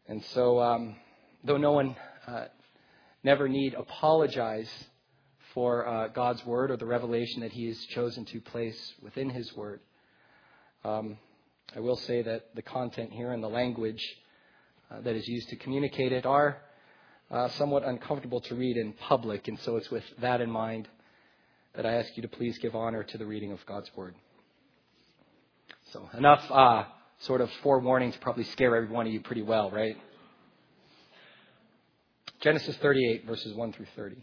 And so, though no one never need apologize for God's word or the revelation that he has chosen to place within his word, I will say that the content here and the language that is used to communicate it are somewhat uncomfortable to read in public. And so it's with that in mind that I ask you to please give honor to the reading of God's word. So enough sort of forewarning to probably scare every one of you pretty well, right? Genesis 38, verses 1 through 30.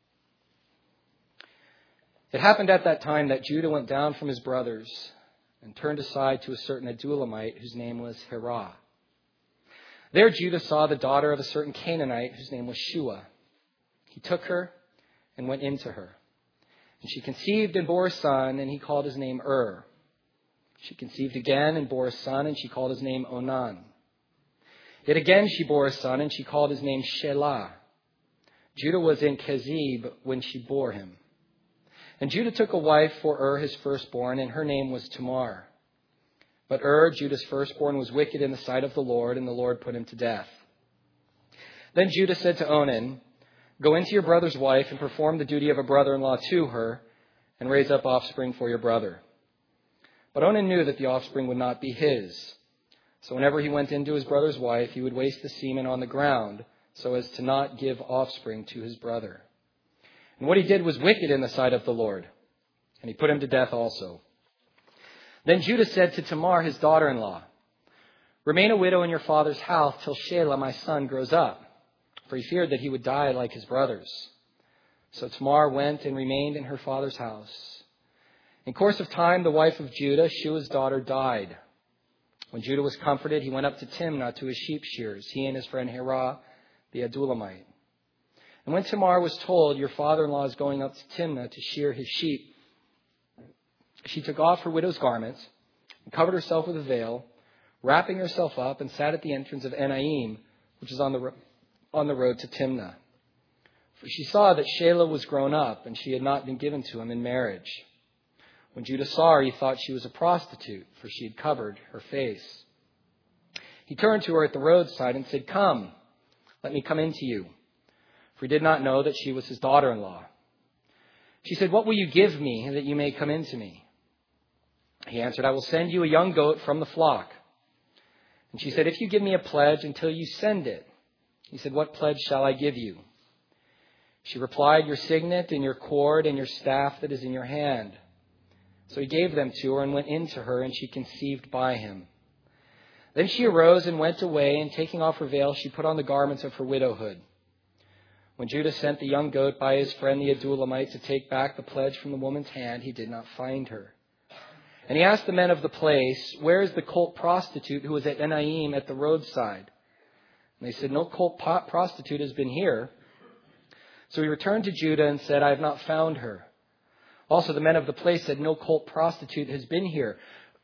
It happened at that time that Judah went down from his brothers and turned aside to a certain Adullamite whose name was Hirah. There Judah saw the daughter of a certain Canaanite whose name was Shua. He took her and went into her. And she conceived and bore a son, and he called his name She conceived again and bore a son, and she called his name Onan. Yet again she bore a son, and she called his name Shelah. Judah was in Kezib when she bore him. And Judah took a wife for his firstborn, and her name was Tamar. But Judah's firstborn, was wicked in the sight of the Lord, and the Lord put him to death. Then Judah said to Onan, "Go into your brother's wife and perform the duty of a brother-in-law to her, and raise up offspring for your brother." But Onan knew that the offspring would not be his. So whenever he went into his brother's wife, he would waste the semen on the ground, so as to not give offspring to his brother. And what he did was wicked in the sight of the Lord, and he put him to death also. Then Judah said to Tamar, his daughter-in-law, "Remain a widow in your father's house till Shelah, my son, grows up," for he feared that he would die like his brothers. So Tamar went and remained in her father's house. In course of time, the wife of Judah, Shua's daughter, died. When Judah was comforted, he went up to Timnah to his sheep shears, he and his friend Hirah, the Adullamite. And when Tamar was told, "Your father-in-law is going up to Timnah to shear his sheep," she took off her widow's garments and covered herself with a veil, wrapping herself up, and sat at the entrance of Enaim, which is on the road to Timnah. For she saw that Shelah was grown up, and she had not been given to him in marriage. When Judah saw her, he thought she was a prostitute, for she had covered her face. He turned to her at the roadside and said, "Come, let me come in to you." For he did not know that she was his daughter-in-law. She said, "What will you give me that you may come in to me?" He answered, "I will send you a young goat from the flock." And she said, "If you give me a pledge until you send it." He said, "What pledge shall I give you?" She replied, "Your signet and your cord and your staff that is in your hand." So he gave them to her and went in to her, and she conceived by him. Then she arose and went away, and taking off her veil, she put on the garments of her widowhood. When Judah sent the young goat by his friend the Adullamite to take back the pledge from the woman's hand, he did not find her. And he asked the men of the place, "Where is the cult prostitute who was at Enaim at the roadside?" And they said, "No cult prostitute has been here." So he returned to Judah and said, "I have not found her." Also the men of the place said, "No cult prostitute has been here."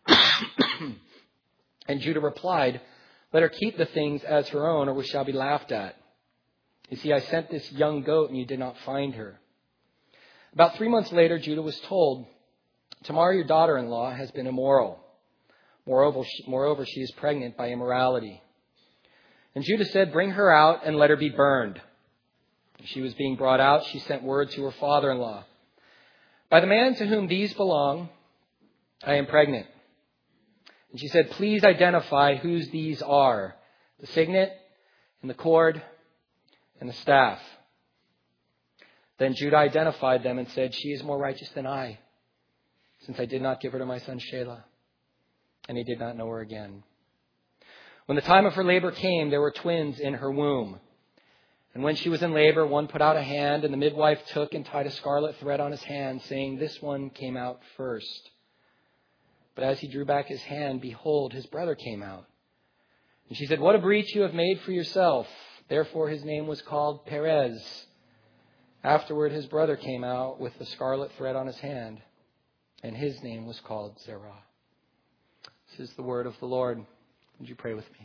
And Judah replied, "Let her keep the things as her own, or we shall be laughed at. You see, I sent this young goat, and you did not find her." About 3 months later, Judah was told, "Tamar, your daughter-in-law, has been immoral. Moreover, she is pregnant by immorality." And Judah said, "Bring her out and let her be burned." As she was being brought out, she sent word to her father-in-law, "By the man to whom these belong, I am pregnant." And she said, "Please identify whose these are, the signet and the cord and the staff." Then Judah identified them and said, "She is more righteous than I, since I did not give her to my son Shelah." And he did not know her again. When the time of her labor came, there were twins in her womb. And when she was in labor, one put out a hand, and the midwife took and tied a scarlet thread on his hand, saying, "This one came out first." But as he drew back his hand, behold, his brother came out. And she said, "What a breach you have made for yourself." Therefore his name was called Perez. Afterward his brother came out with the scarlet thread on his hand, and his name was called Zerah. This is the word of the Lord. Would you pray with me?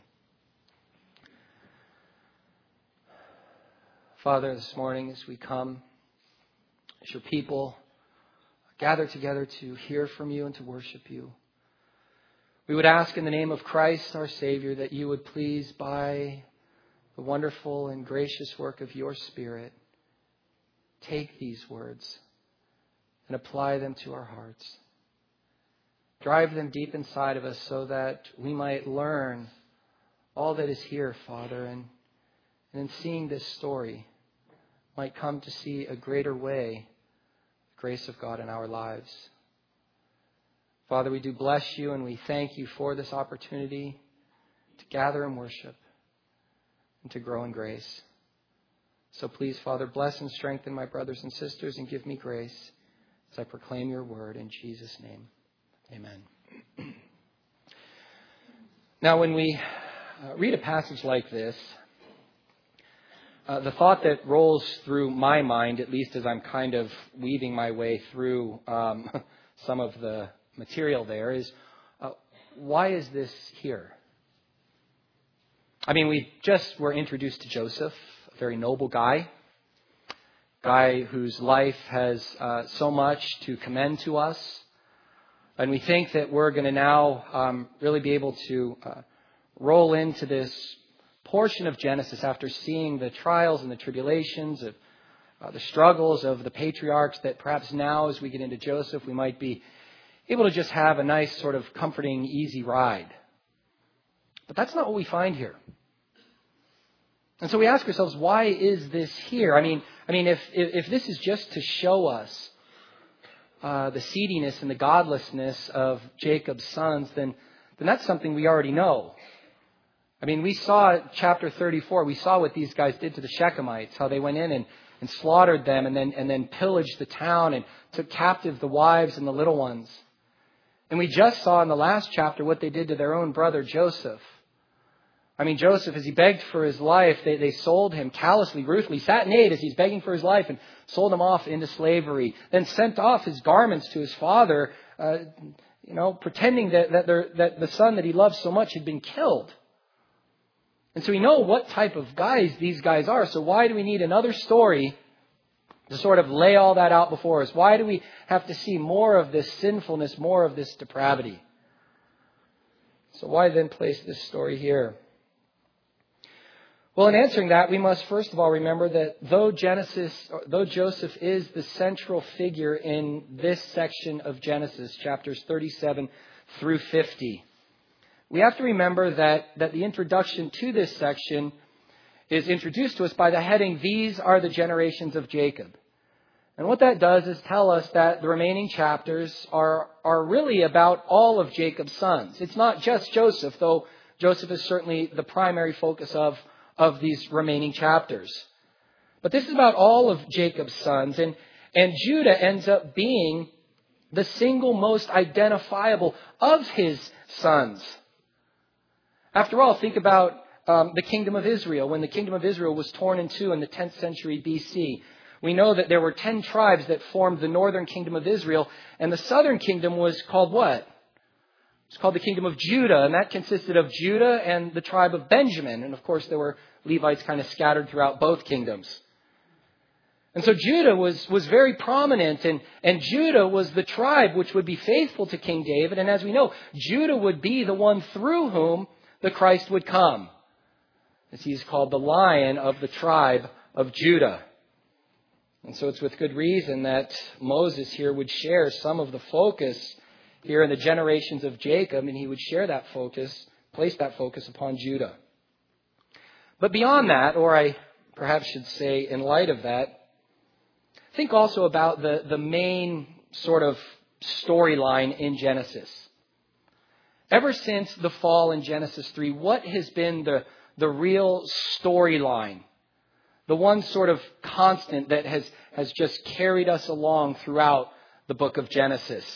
Father, this morning as we come, as your people gather together to hear from you and to worship you, we would ask in the name of Christ, our Savior, that you would please, by the wonderful and gracious work of your Spirit, take these words and apply them to our hearts. Drive them deep inside of us so that we might learn all that is here, Father, and in seeing this story, might come to see a greater way the grace of God in our lives. Father, we do bless you and we thank you for this opportunity to gather and worship and to grow in grace. So please, Father, bless and strengthen my brothers and sisters and give me grace as I proclaim your word in Jesus' name. Amen. Now, when we read a passage like this, the thought that rolls through my mind, at least as I'm kind of weaving my way through some of the material there, is why is this here? I mean, we just were introduced to Joseph, a very noble guy whose life has so much to commend to us. And we think that we're going to now really be able to roll into this portion of Genesis after seeing the trials and the tribulations of the struggles of the patriarchs, that perhaps now as we get into Joseph, we might be able to just have a nice sort of comforting, easy ride. But that's not what we find here. And so we ask ourselves, why is this here? I mean, if this is just to show us the seediness and the godlessness of Jacob's sons, then that's something we already know. I mean, we saw chapter 34, we saw what these guys did to the Shechemites, how they went in and slaughtered them and then pillaged the town and took captive the wives and the little ones. And we just saw in the last chapter what they did to their own brother Joseph. I mean, Joseph, as he begged for his life, they sold him callously, ruthlessly, sat and ate as he's begging for his life and sold him off into slavery. Then sent off his garments to his father, pretending that the son that he loved so much had been killed. And so we know what type of guys these guys are. So why do we need another story to sort of lay all that out before us? Why do we have to see more of this sinfulness, more of this depravity? So why then place this story here? Well, in answering that, we must first of all remember that though Joseph is the central figure in this section of Genesis, chapters 37 through 50, we have to remember that the introduction to this section is introduced to us by the heading, "These are the generations of Jacob." And what that does is tell us that the remaining chapters are really about all of Jacob's sons. It's not just Joseph, though Joseph is certainly the primary focus of these remaining chapters. But this is about all of Jacob's sons. And Judah ends up being the single most identifiable of his sons. After all, think about the kingdom of Israel. When the kingdom of Israel was torn in two in the 10th century BC, we know that there were 10 tribes that formed the northern kingdom of Israel. And the southern kingdom was called what? It's called the kingdom of Judah, and that consisted of Judah and the tribe of Benjamin. And of course, there were Levites kind of scattered throughout both kingdoms. And so Judah was very prominent, and Judah was the tribe which would be faithful to King David. And as we know, Judah would be the one through whom the Christ would come, as he is called the Lion of the tribe of Judah. And so it's with good reason that Moses here would share some of the focus here in the generations of Jacob, and he would share that focus, place that focus upon Judah. But beyond that, or I perhaps should say in light of that, think also about the main sort of storyline in Genesis. Ever since the fall in Genesis 3, what has been the real storyline? The one sort of constant that has just carried us along throughout the book of Genesis.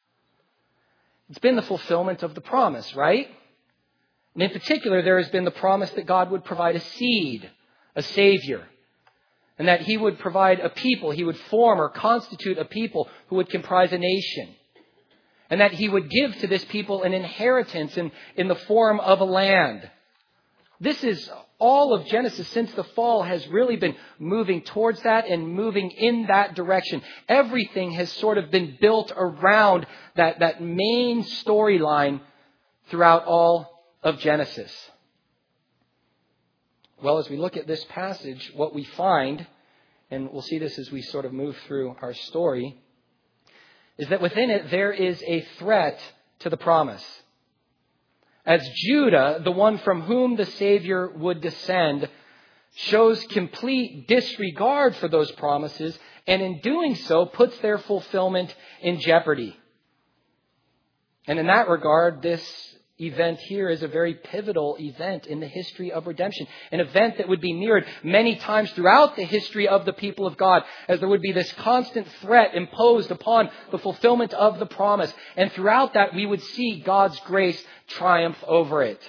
It's been the fulfillment of the promise, right? And in particular, there has been the promise that God would provide a seed, a savior, and that he would provide a people, he would form or constitute a people who would comprise a nation, and that he would give to this people an inheritance in the form of a land. This is all of Genesis since the fall has really been moving towards that and moving in that direction. Everything has sort of been built around that main storyline throughout all of Genesis. Well, as we look at this passage, what we find, and we'll see this as we sort of move through our story, is that within it there is a threat to the promise. As Judah, the one from whom the Savior would descend, shows complete disregard for those promises, and in doing so puts their fulfillment in jeopardy. And in that regard, this event here is a very pivotal event in the history of redemption. An event that would be mirrored many times throughout the history of the people of God, as there would be this constant threat imposed upon the fulfillment of the promise. And throughout that, we would see God's grace triumph over it.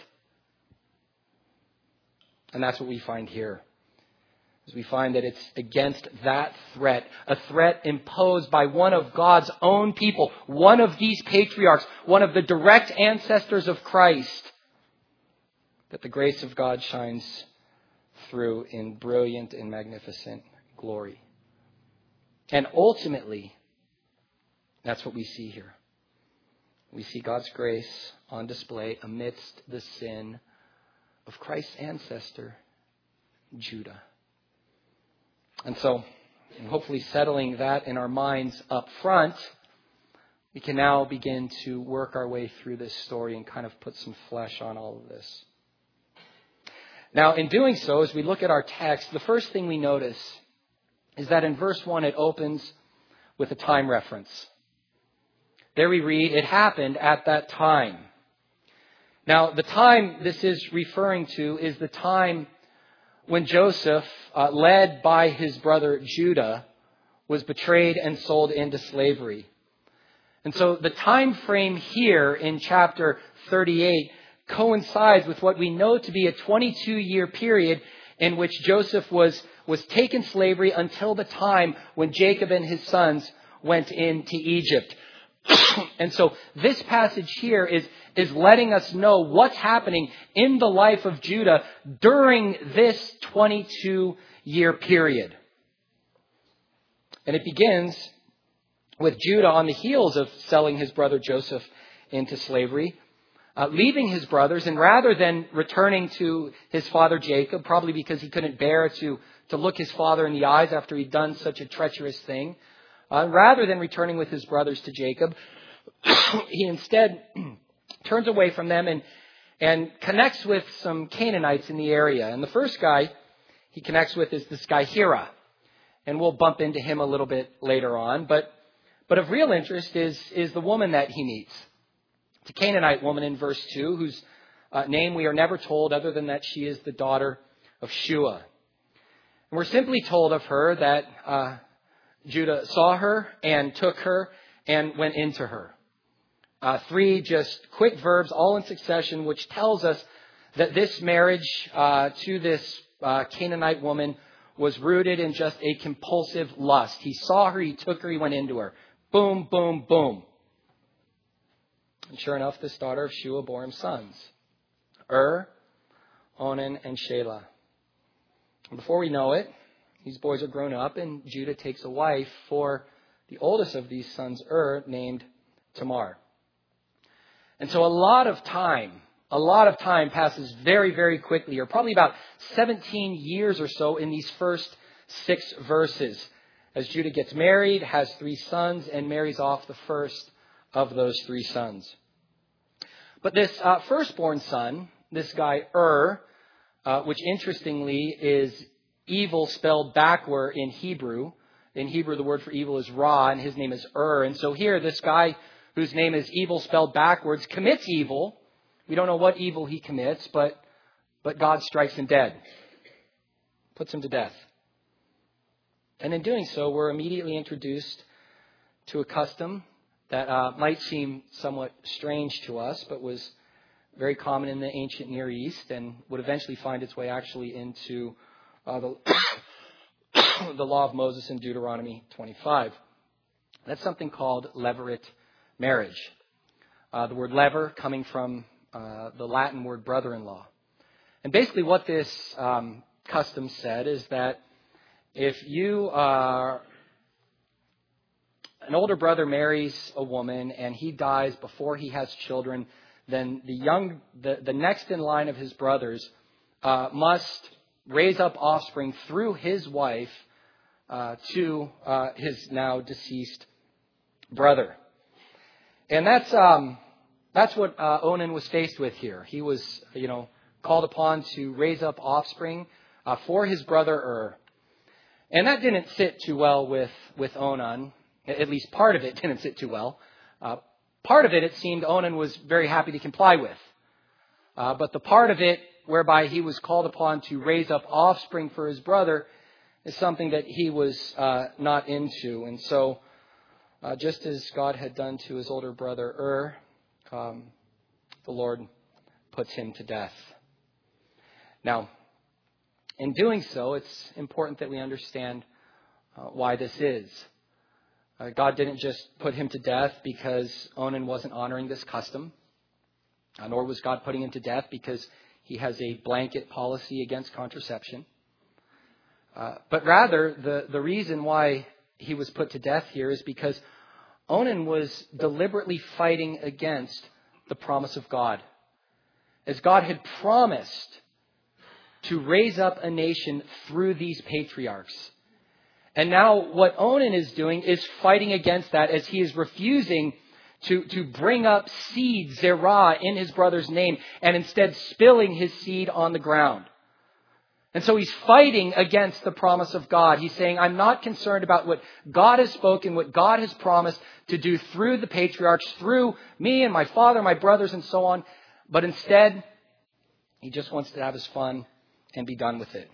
And that's what we find here. As we find that it's against that threat, a threat imposed by one of God's own people, one of these patriarchs, one of the direct ancestors of Christ, that the grace of God shines through in brilliant and magnificent glory. And ultimately, that's what we see here. We see God's grace on display amidst the sin of Christ's ancestor, Judah. And so, in hopefully settling that in our minds up front, we can now begin to work our way through this story and kind of put some flesh on all of this. Now, in doing so, as we look at our text, the first thing we notice is that in verse 1 it opens with a time reference. There we read, "It happened at that time." Now, the time this is referring to is the time when Joseph, led by his brother Judah, was betrayed and sold into slavery. And so the time frame here in chapter 38 coincides with what we know to be a 22-year period in which Joseph was taken slavery until the time when Jacob and his sons went into Egypt. And so this passage here is letting us know what's happening in the life of Judah during this 22-year period. And it begins with Judah on the heels of selling his brother Joseph into slavery, leaving his brothers, and rather than returning to his father Jacob, probably because he couldn't bear to look his father in the eyes after he'd done such a treacherous thing, rather than returning with his brothers to Jacob, he instead turns away from them and connects with some Canaanites in the area. And the first guy he connects with is this guy Hira. And we'll bump into him a little bit later on. But of real interest is the woman that he meets. It's a Canaanite woman in verse 2, whose name we are never told other than that she is the daughter of Shua. And we're simply told of her that Judah saw her and took her and went into her. 3 just quick verbs, all in succession, which tells us that this marriage to this Canaanite woman was rooted in just a compulsive lust. He saw her, he took her, he went into her. Boom, boom, boom. And sure enough, this daughter of Shua bore him sons, Onan, and Shelah. And before we know it, these boys are grown up, and Judah takes a wife for the oldest of these sons, named Tamar. And so a lot of time passes very, very quickly, or probably about 17 years or so in these first 6 verses, as Judah gets married, has 3 sons, and marries off the first of those 3 sons. But this firstborn son, this guy which interestingly is evil spelled backward in Hebrew. In Hebrew, the word for evil is Ra, and his name is And so here, this guy whose name is evil spelled backwards commits evil. We don't know what evil he commits, but God strikes him dead. Puts him to death. And in doing so, we're immediately introduced to a custom that might seem somewhat strange to us, but was very common in the ancient Near East and would eventually find its way actually into the law of Moses in Deuteronomy 25. That's something called levirate marriage. The word lever coming from the Latin word brother-in-law. And basically what this custom said is that if you are an older brother marries a woman and he dies before he has children, then the next in line of his brothers must raise up offspring through his wife to his now deceased brother. And that's what Onan was faced with here. He was, called upon to raise up offspring for his brother Ur. And that didn't sit too well with Onan. At least part of it didn't sit too well. Part of it seemed Onan was very happy to comply with. But the part of it whereby he was called upon to raise up offspring for his brother is something that he was not into. And so, just as God had done to his older brother Ur, the Lord puts him to death. Now, in doing so, it's important that we understand why this is. God didn't just put him to death because Onan wasn't honoring this custom, nor was God putting him to death because he has a blanket policy against contraception. But rather, the reason why he was put to death here is because Onan was deliberately fighting against the promise of God. As God had promised to raise up a nation through these patriarchs. And now what Onan is doing is fighting against that as he is refusing to bring up seed, Zerah, in his brother's name, and instead spilling his seed on the ground. And so he's fighting against the promise of God. He's saying, I'm not concerned about what God has spoken, what God has promised to do through the patriarchs, through me and my father, my brothers, and so on. But instead, he just wants to have his fun and be done with it.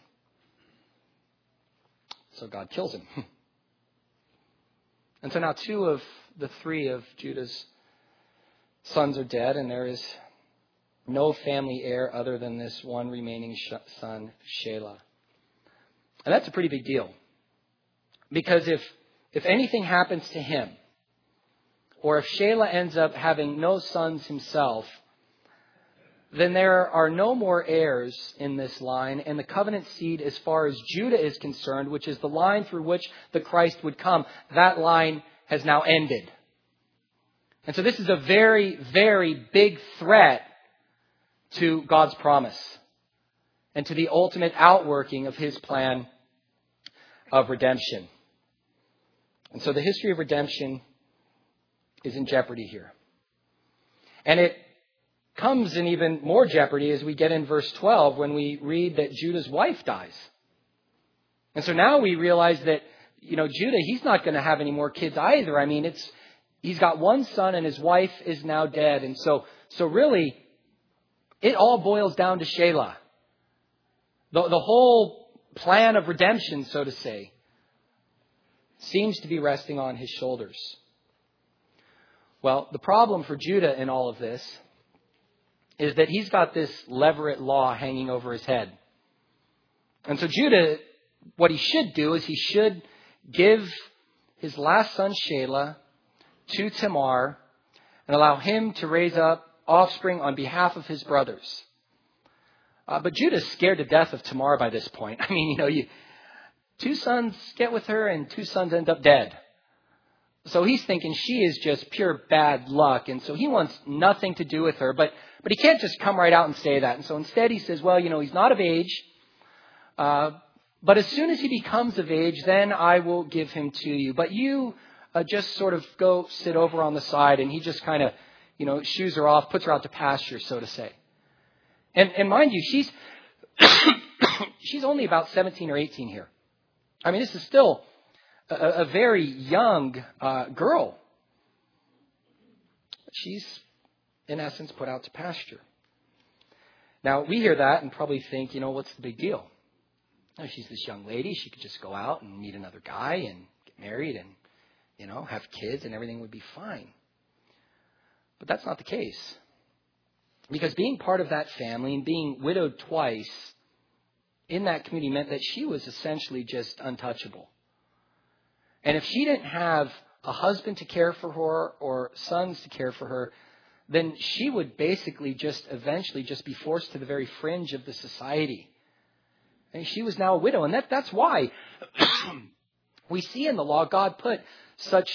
So God kills him. And so now 2 of the 3 of Judah's sons are dead, and there is no family heir other than this one remaining son, Shelah. And that's a pretty big deal. Because if anything happens to him, or if Shelah ends up having no sons himself, then there are no more heirs in this line, and the covenant seed, as far as Judah is concerned, which is the line through which the Christ would come, that line has now ended. And so this is a very, very big threat to God's promise and to the ultimate outworking of his plan of redemption. And so the history of redemption is in jeopardy here. And it comes in even more jeopardy as we get in verse 12 when we read that Judah's wife dies. And so now we realize that, Judah, he's not going to have any more kids either. I mean, he's got one son and his wife is now dead. And so really, it all boils down to Shelah. The whole plan of redemption, so to say, seems to be resting on his shoulders. Well, the problem for Judah in all of this is that he's got this levirate law hanging over his head. And so Judah, what he should do is he should give his last son Shelah to Tamar and allow him to raise up offspring on behalf of his brothers. But Judah's scared to death of Tamar by this point. I mean, 2 sons get with her and 2 sons end up dead. So he's thinking she is just pure bad luck. And so he wants nothing to do with her. But he can't just come right out and say that. And so instead he says, well, he's not of age. But as soon as he becomes of age, then I will give him to you. But you just sort of go sit over on the side. And he just kind of, shoos her off, puts her out to pasture, so to say. And mind you, she's only about 17 or 18 here. I mean, this is still a very young girl. She's, in essence, put out to pasture. Now, we hear that and probably think, what's the big deal? She's this young lady. She could just go out and meet another guy and get married and, have kids and everything would be fine. But that's not the case. Because being part of that family and being widowed twice in that community meant that she was essentially just untouchable. And if she didn't have a husband to care for her or sons to care for her, then she would basically eventually be forced to the very fringe of the society. And she was now a widow. And that's why we see in the law God put such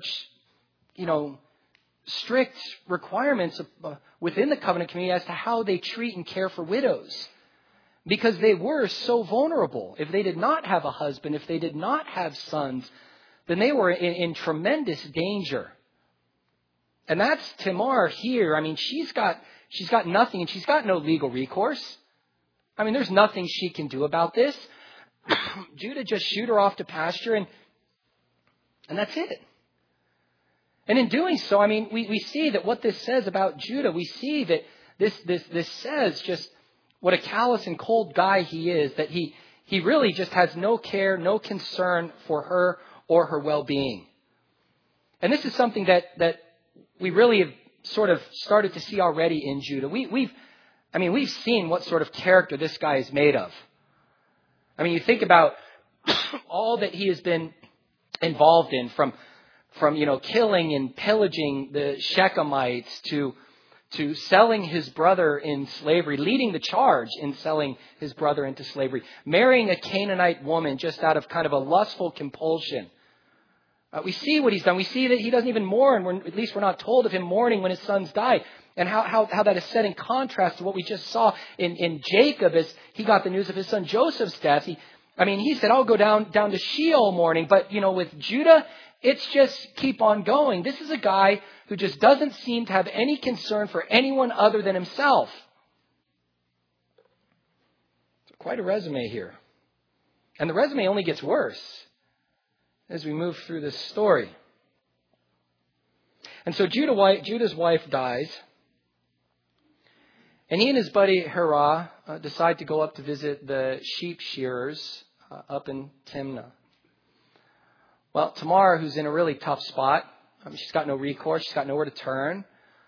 strict requirements within the covenant community as to how they treat and care for widows. because they were so vulnerable. If they did not have a husband, if they did not have sons, then they were in tremendous danger. And that's Tamar here. I mean, she's got nothing, and she's got no legal recourse. I mean, there's nothing she can do about this. Judah just shoot her off to pasture, and that's it. And in doing so, I mean, we see that what this says about Judah, we see that this says just what a callous and cold guy he is, that he really just has no care, no concern for her or her well-being. And this is something that we really have sort of started to see already in Judah. We've seen what sort of character this guy is made of. I mean, you think about all that he has been involved in, from killing and pillaging the Shechemites to selling his brother in slavery, leading the charge in selling his brother into slavery, marrying a Canaanite woman just out of kind of a lustful compulsion. We see what he's done. We see that he doesn't even mourn. At least we're not told of him mourning when his sons die. And how that is set in contrast to what we just saw in Jacob as he got the news of his son Joseph's death. He said, I'll go down to Sheol mourning. But, with Judah, it's just keep on going. This is a guy who just doesn't seem to have any concern for anyone other than himself. So quite a resume here. And the resume only gets worse as we move through this story. And so Judah's wife dies. And he and his buddy Hirah decide to go up to visit the sheep shearers up in Timnah. Well, Tamar, who's in a really tough spot, she's got no recourse, she's got nowhere to turn.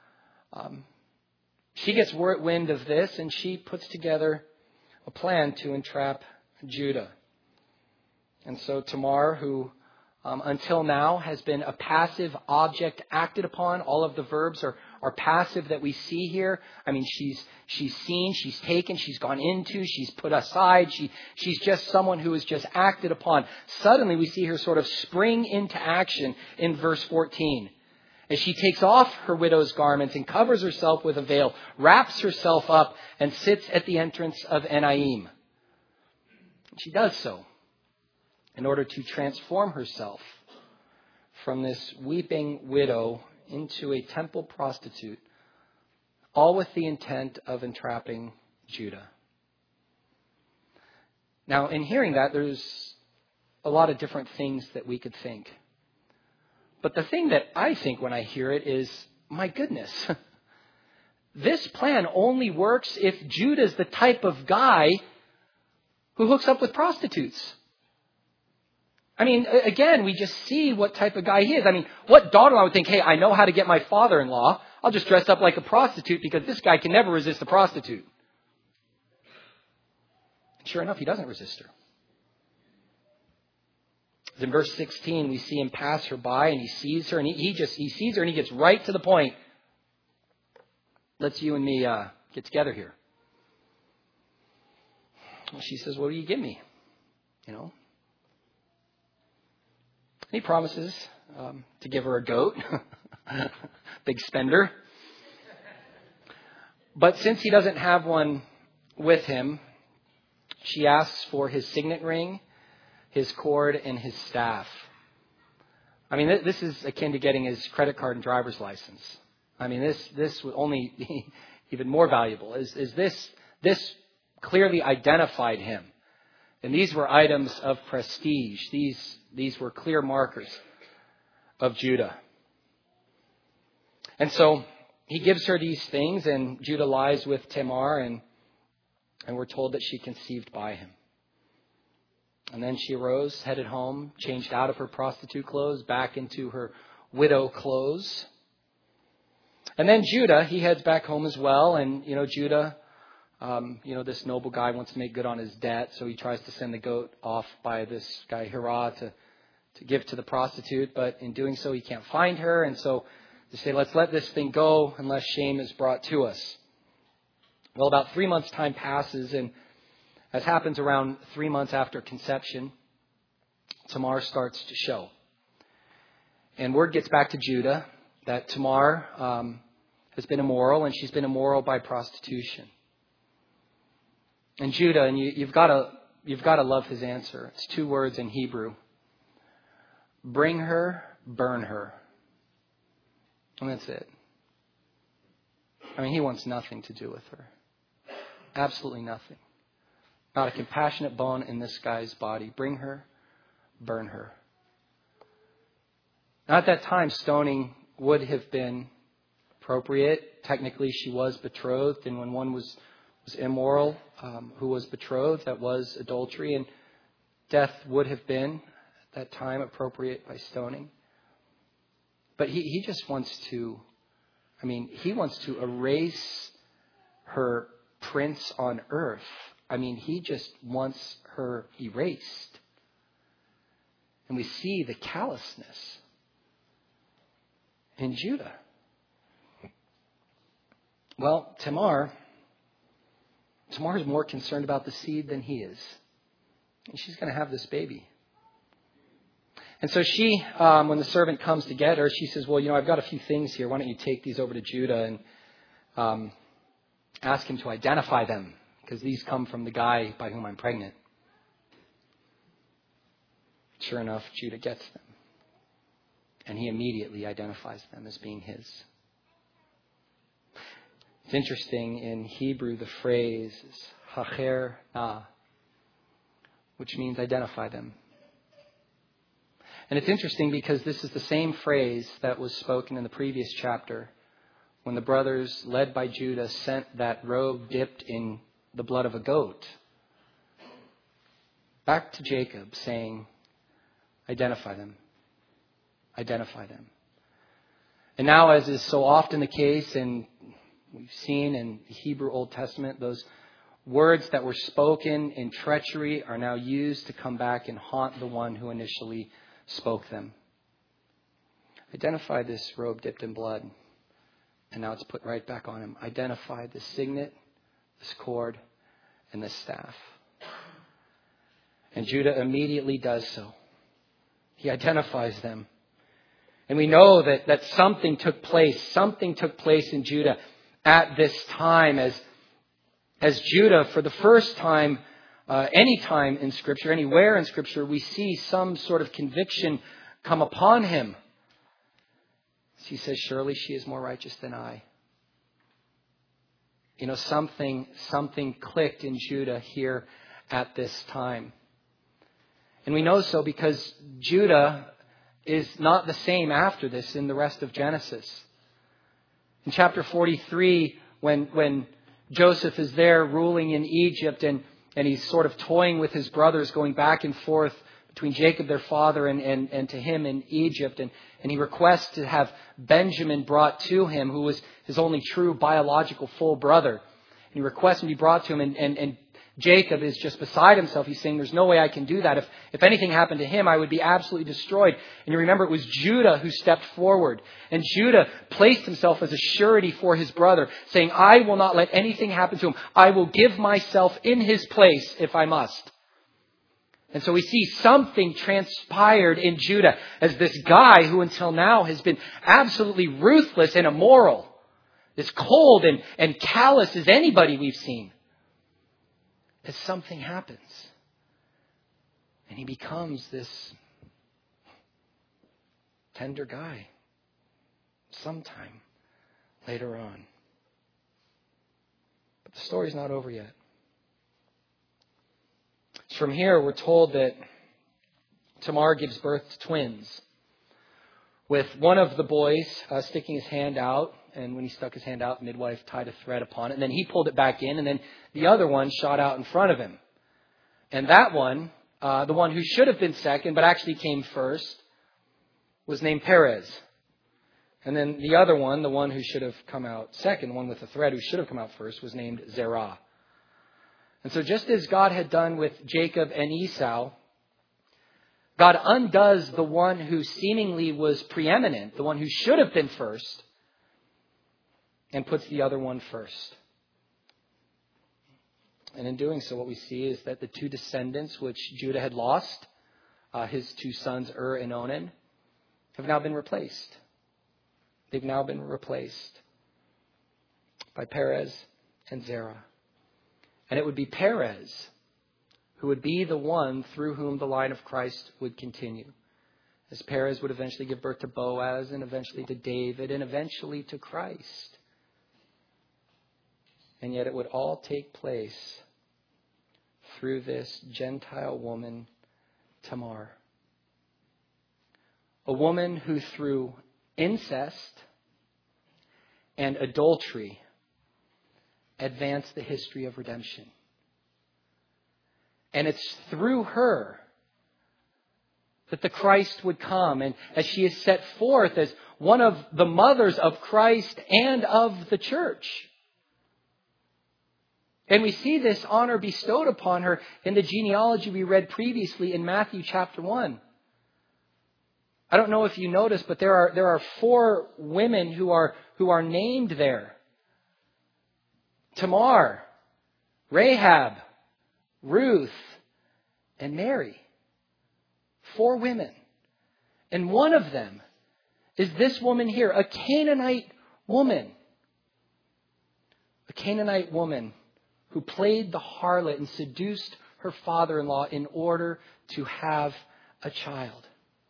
She gets wind of this, and she puts together a plan to entrap Judah. And so Tamar, who until now has been a passive object acted upon. All of the verbs are passive that we see here. I mean, she's seen, she's taken, she's gone into, she's put aside. She's just someone who is just acted upon. Suddenly we see her sort of spring into action in verse 14. As she takes off her widow's garments and covers herself with a veil, wraps herself up and sits at the entrance of Enaim. She does so in order to transform herself from this weeping widow into a temple prostitute, all with the intent of entrapping Judah. Now, in hearing that, there's a lot of different things that we could think. But the thing that I think when I hear it is, my goodness, this plan only works if Judah's the type of guy who hooks up with prostitutes. I mean, again, we just see what type of guy he is. I mean, what daughter-in-law would think, hey, I know how to get my father-in-law. I'll just dress up like a prostitute because this guy can never resist a prostitute. And sure enough, he doesn't resist her. In verse 16, we see him pass her by and he sees her and he sees her and he gets right to the point. Let's you and me get together here. Well, she says, what will you give me? And he promises to give her a goat. Big spender. But since he doesn't have one with him, she asks for his signet ring, his cord, and his staff. I mean, this is akin to getting his credit card and driver's license. I mean, this would only be even more valuable. Is this clearly identified him? And these were items of prestige. These were clear markers of Judah. And so he gives her these things, and Judah lies with Tamar, and we're told that she conceived by him. And then she arose, headed home, changed out of her prostitute clothes, back into her widow clothes. And then Judah, he heads back home as well. And, Judah, this noble guy wants to make good on his debt. So he tries to send the goat off by this guy Hirah to give to the prostitute. But in doing so, he can't find her. And so they say, let's let this thing go unless shame is brought to us. Well, about 3 months' time passes, and as happens around 3 months after conception, Tamar starts to show. And word gets back to Judah that Tamar has been immoral, and she's been immoral by prostitution. And Judah, and you've got to love his answer. It's 2 words in Hebrew. Bring her, burn her. And that's it. I mean, he wants nothing to do with her. Absolutely nothing. Not a compassionate bone in this guy's body. Bring her, burn her. Now, at that time, stoning would have been appropriate. Technically, she was betrothed, and when one was immoral, who was betrothed, that was adultery, and death would have been, at that time, appropriate by stoning. But he just wants to, he wants to erase her prince on earth. He just wants her erased. And we see the callousness in Judah. Well, Tamar is more concerned about the seed than he is. And she's going to have this baby. And so she, when the servant comes to get her, she says, well, I've got a few things here. Why don't you take these over to Judah and ask him to identify them, because these come from the guy by whom I'm pregnant. Sure enough, Judah gets them. And he immediately identifies them as being his. It's interesting, in Hebrew, the phrase is hacher na, which means identify them. And it's interesting because this is the same phrase that was spoken in the previous chapter when the brothers, led by Judah, sent that robe dipped in the blood of a goat back to Jacob, saying, identify them. Identify them. And now, as is so often the case, and we've seen in the Hebrew Old Testament, those words that were spoken in treachery are now used to come back and haunt the one who initially spoke them. Identify this robe dipped in blood. And now it's put right back on him. Identify the signet, this cord, and this staff. And Judah immediately does so. He identifies them. And we know that something took place. Something took place in Judah at this time as Judah, for the first time, any time in Scripture, anywhere in Scripture, we see some sort of conviction come upon him. He says, surely she is more righteous than I. Something clicked in Judah here at this time. And we know so because Judah is not the same after this in the rest of Genesis. In chapter 43, when Joseph is there ruling in Egypt and he's sort of toying with his brothers, going back and forth between Jacob, their father, and to him in Egypt. And he requests to have Benjamin brought to him, who was his only true biological full brother. And he requests him to be brought to him. And Jacob is just beside himself. He's saying, there's no way I can do that. If anything happened to him, I would be absolutely destroyed. And you remember it was Judah who stepped forward. And Judah placed himself as a surety for his brother, saying, I will not let anything happen to him. I will give myself in his place if I must. And so we see something transpired in Judah as this guy who until now has been absolutely ruthless and immoral, as cold and callous as anybody we've seen. As something happens. And he becomes this tender guy sometime later on. But the story's not over yet. From here, we're told that Tamar gives birth to twins, with one of the boys sticking his hand out. And when he stuck his hand out, the midwife tied a thread upon it. And then he pulled it back in. And then the other one shot out in front of him. And that one, the one who should have been second, but actually came first, was named Perez. And then the other one, the one who should have come out second, the one with the thread who should have come out first, was named Zerah. And so just as God had done with Jacob and Esau, God undoes the one who seemingly was preeminent, the one who should have been first, and puts the other one first. And in doing so, what we see is that the two descendants which Judah had lost, his two sons, and Onan, have now been replaced. They've now been replaced by Perez and Zerah. And it would be Perez who would be the one through whom the line of Christ would continue. As Perez would eventually give birth to Boaz, and eventually to David, and eventually to Christ. And yet it would all take place through this Gentile woman, Tamar. A woman who through incest and adultery advanced the history of redemption. And it's through her that the Christ would come. And as she is set forth as one of the mothers of Christ and of the church. And we see this honor bestowed upon her in the genealogy we read previously in Matthew chapter 1. I don't know if you noticed, but there are 4 women who are named there. Tamar, Rahab, Ruth, and Mary. 4 women. And one of them is this woman here, a Canaanite woman. A Canaanite woman who played the harlot and seduced her father-in-law in order to have a child.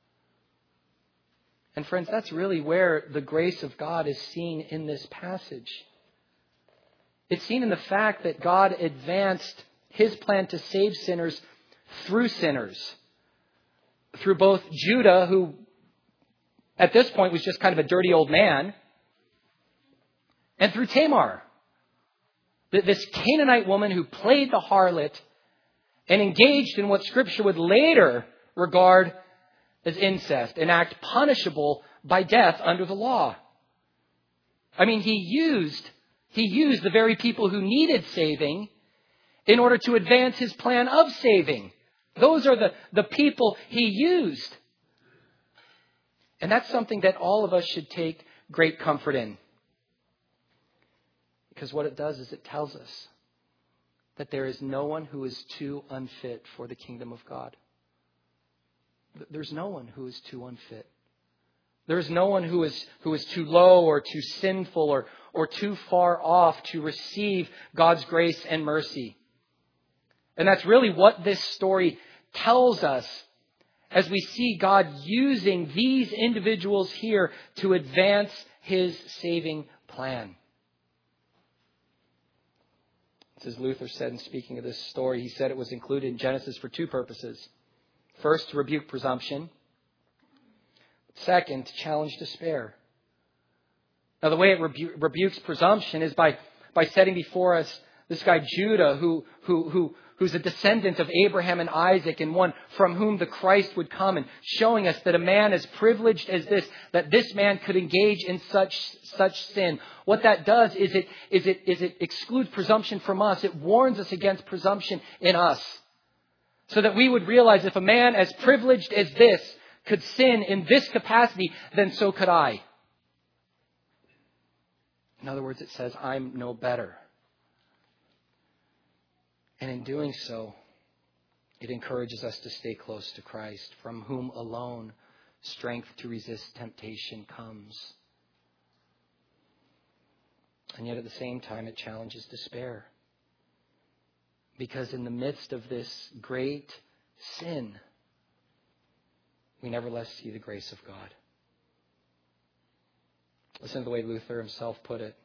And friends, that's really where the grace of God is seen in this passage. It's seen in the fact that God advanced His plan to save sinners through sinners. Through both Judah, who at this point was just kind of a dirty old man, and through Tamar, this Canaanite woman who played the harlot and engaged in what Scripture would later regard as incest, an act punishable by death under the law. I mean, he used the very people who needed saving in order to advance His plan of saving. Those are the people He used. And that's something that all of us should take great comfort in. Because what it does is it tells us that there is no one who is too unfit for the kingdom of God. There's no one who is too unfit. There is no one who is too low or too sinful or too far off to receive God's grace and mercy. And that's really what this story tells us as we see God using these individuals here to advance His saving plan. As Luther said in speaking of this story, he said it was included in Genesis for 2 purposes. First, to rebuke presumption. Second, to challenge despair. Now, the way it rebukes presumption is by setting before us this guy Judah, who's a descendant of Abraham and Isaac, and one from whom the Christ would come, and showing us that a man as privileged as this, that this man could engage in such sin. What that does is it excludes presumption from us. It warns us against presumption in us. So that we would realize if a man as privileged as this could sin in this capacity, then so could I. In other words, it says, I'm no better. And in doing so, it encourages us to stay close to Christ, from whom alone strength to resist temptation comes. And yet at the same time, it challenges despair. Because in the midst of this great sin, we nevertheless see the grace of God. Listen to the way Luther himself put it.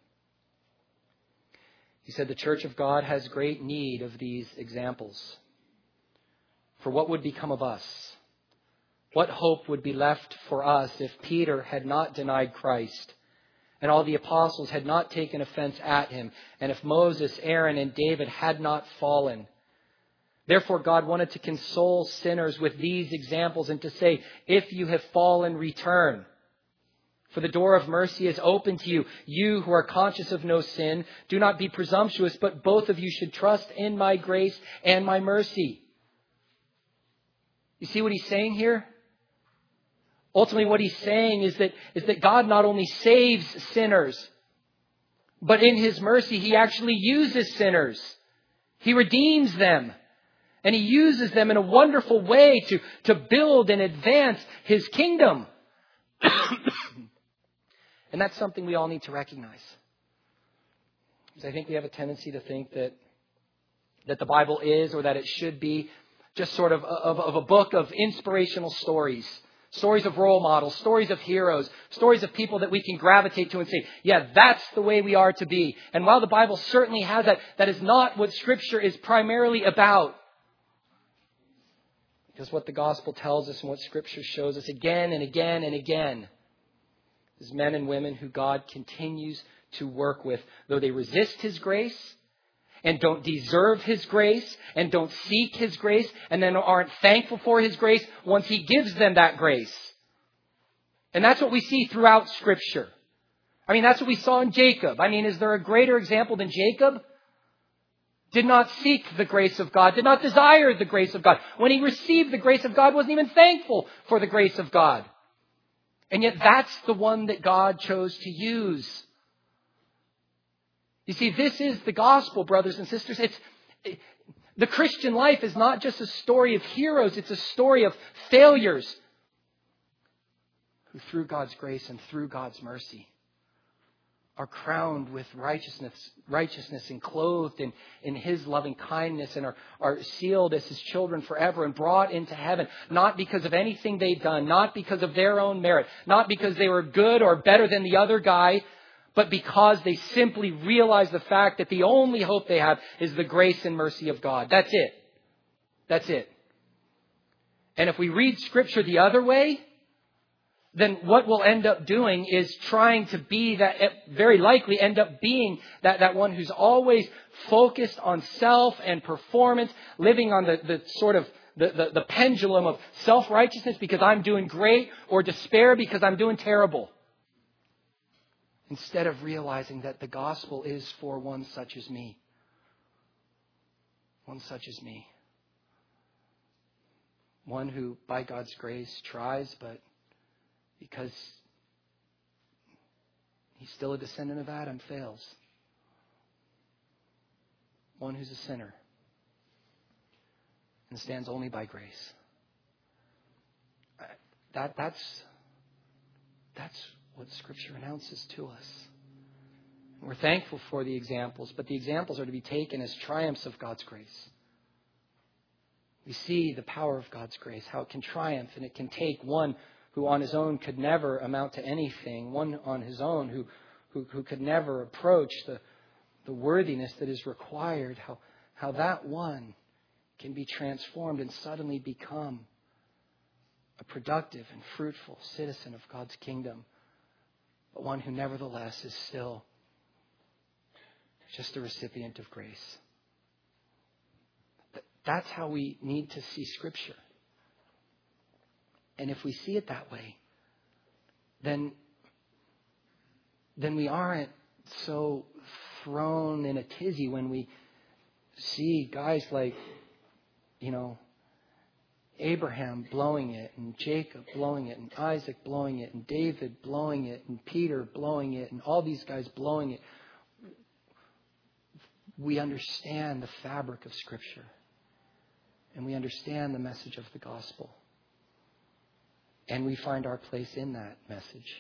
He said, the Church of God has great need of these examples. For what would become of us? What hope would be left for us if Peter had not denied Christ, and all the apostles had not taken offense at him, and if Moses, Aaron, and David had not fallen? Therefore, God wanted to console sinners with these examples and to say, if you have fallen, return. For the door of mercy is open to you. You who are conscious of no sin, do not be presumptuous, but both of you should trust in my grace and my mercy. You see what he's saying here? Ultimately, what he's saying is that God not only saves sinners, but in His mercy, He actually uses sinners. He redeems them. And He uses them in a wonderful way to build and advance His kingdom. And that's something we all need to recognize. Because I think we have a tendency to think that that the Bible is, or that it should be, just sort of a book of inspirational stories. Stories of role models, stories of heroes, stories of people that we can gravitate to and say, yeah, that's the way we are to be. And while the Bible certainly has that, that is not what Scripture is primarily about. Because what the gospel tells us and what Scripture shows us again and again and again is men and women who God continues to work with, though they resist His grace and don't deserve His grace and don't seek His grace and then aren't thankful for His grace once He gives them that grace. And that's what we see throughout Scripture. I mean, that's what we saw in Jacob. I mean, is there a greater example than Jacob? Did not seek the grace of God, did not desire the grace of God. When he received the grace of God, wasn't even thankful for the grace of God. And yet that's the one that God chose to use. You see, this is the gospel, brothers and sisters. The Christian life is not just a story of heroes. It's a story of failures who through God's grace and through God's mercy are crowned with righteousness and clothed in His loving kindness and are sealed as His children forever and brought into heaven, not because of anything they've done, not because of their own merit, not because they were good or better than the other guy, but because they simply realize the fact that the only hope they have is the grace and mercy of God. That's it. That's it. And if we read Scripture the other way, then what we'll end up doing is trying to be that, very likely end up being that one who's always focused on self and performance, living on the sort of the pendulum of self-righteousness because I'm doing great, or despair because I'm doing terrible. Instead of realizing that the gospel is for one such as me. One such as me. One who, by God's grace, tries, but because he's still a descendant of Adam, fails. One who's a sinner and stands only by grace. That's what Scripture announces to us. We're thankful for the examples, but the examples are to be taken as triumphs of God's grace. We see the power of God's grace, how it can triumph, and it can take one who on his own could never amount to anything, one on his own who could never approach the worthiness that is required, how that one can be transformed and suddenly become a productive and fruitful citizen of God's kingdom, but one who nevertheless is still just a recipient of grace. That's how we need to see Scripture. And if we see it that way, then we aren't so thrown in a tizzy when we see guys like, Abraham blowing it, and Jacob blowing it, and Isaac blowing it, and David blowing it, and Peter blowing it, and all these guys blowing it. We understand the fabric of Scripture. And we understand the message of the gospel. And we find our place in that message.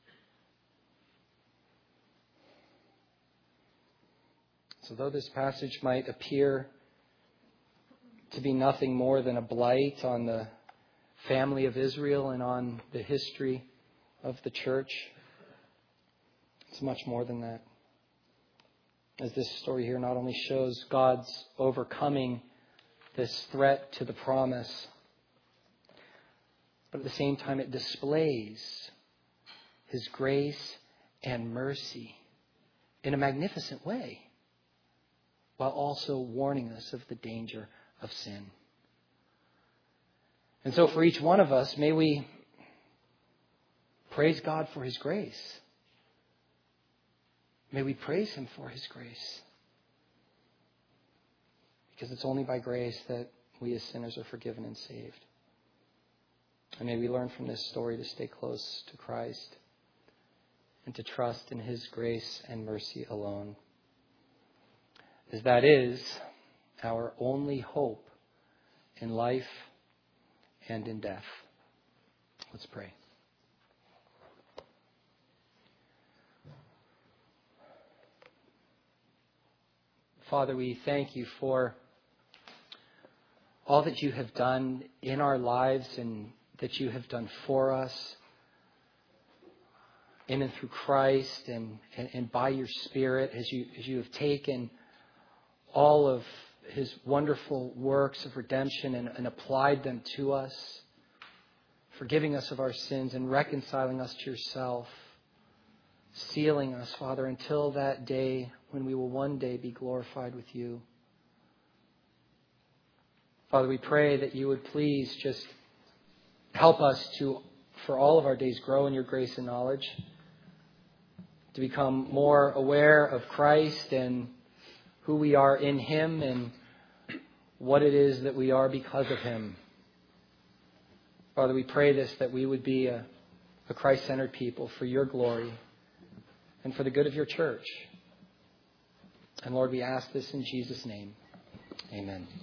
So though this passage might appear to be nothing more than a blight on the family of Israel and on the history of the church, it's much more than that. As this story here not only shows God's overcoming this threat to the promise, but at the same time it displays His grace and mercy in a magnificent way, while also warning us of the danger of sin. And so for each one of us, may we praise God for His grace. May we praise Him for His grace. Because it's only by grace that we as sinners are forgiven and saved. And may we learn from this story to stay close to Christ and to trust in His grace and mercy alone, as that is our only hope in life and in death. Let's pray. Father, we thank You for all that you have done in our lives and that you have done for us in and through Christ and by your Spirit as you have taken all of his wonderful works of redemption and applied them to us, forgiving us of our sins and reconciling us to yourself, sealing us, Father, until that day when we will one day be glorified with you. Father, we pray that you would please just help us to, for all of our days, grow in your grace and knowledge, to become more aware of Christ and who we are in him and what it is that we are because of him. Father, we pray this, that we would be a Christ-centered people for your glory and for the good of your church. And Lord, we ask this in Jesus' name. Amen.